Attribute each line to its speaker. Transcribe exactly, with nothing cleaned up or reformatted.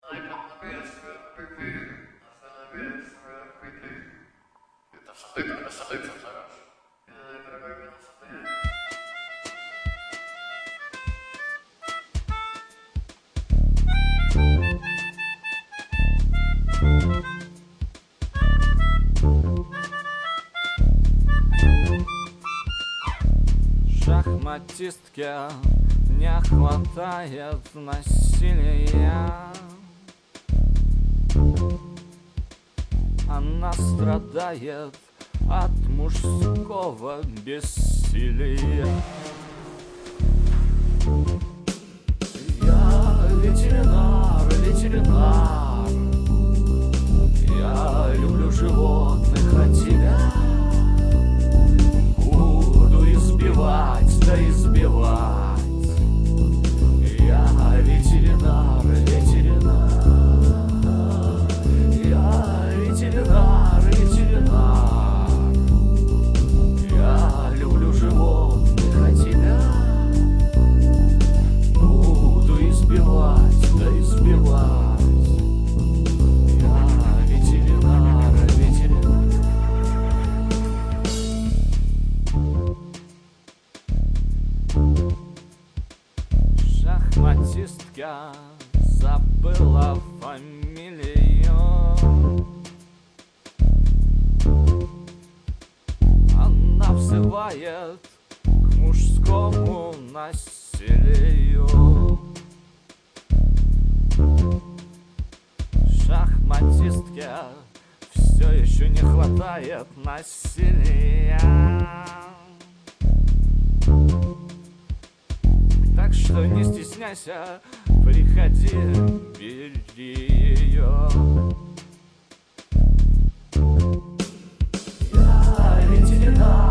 Speaker 1: Шахматистке не хватает насилия. Она страдает от мужского бессилия. Я ветеринар, ветеринар. Я люблю животных, а тебя буду избивать, да избивать. Я ветеринар, ветеринар. Я ветеринар, ветеринар. Я люблю животных, а тебя буду избивать, да избивать. Я ветеринар, ветеринар. Шахматистка забыла фамилию. Она взывает к мужскому насилию. Шахматистке все еще не хватает насилия. Так что не стесняйся, приходи, бери ее. Я ветеринар.